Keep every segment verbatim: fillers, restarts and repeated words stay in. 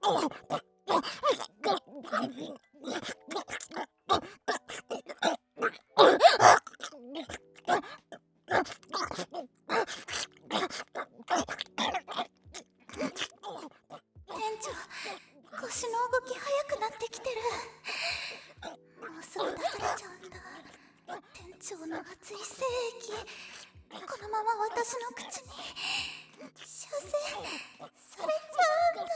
長、腰の動き速くなってきてる。もうすぐ出されちゃうんだ。店長の熱い精液、このまま私の口に射精されちゃうんだ。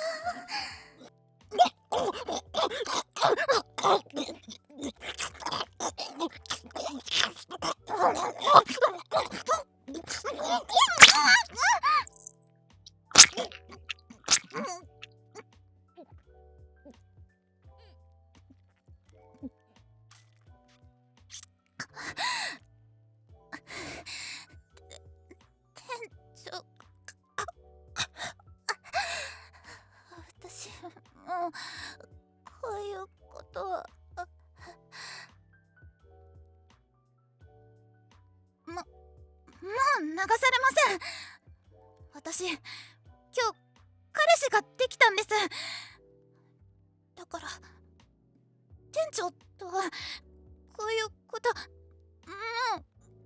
私もうこういうことはももう流されません。私今日彼氏ができたんです。だから店長とはこういうこともう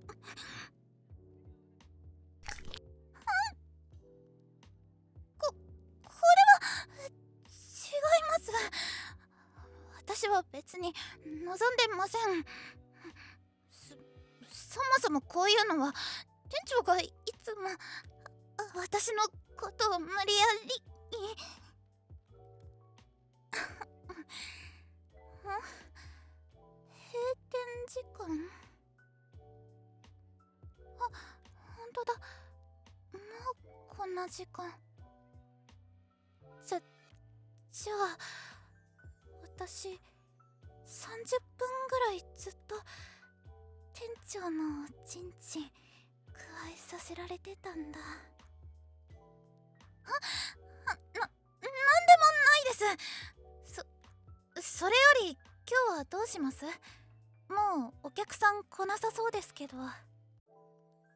ここれは違います。私は別に望んでません。そ、そもそもこういうのは店長がいつも私のことを無理やり閉店時間。あ、ほんとだ。もうこんな時間。じゃ、じゃあ私さんじゅっぷんぐらいずっと店長のおちんちんくわえさせられてたんだ。あ、な、なんでもないです。そ、それより今日はどうします？もうお客さん来なさそうですけど。あ、はい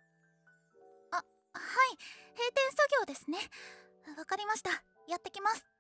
、閉店作業ですね。わかりました。やってきます。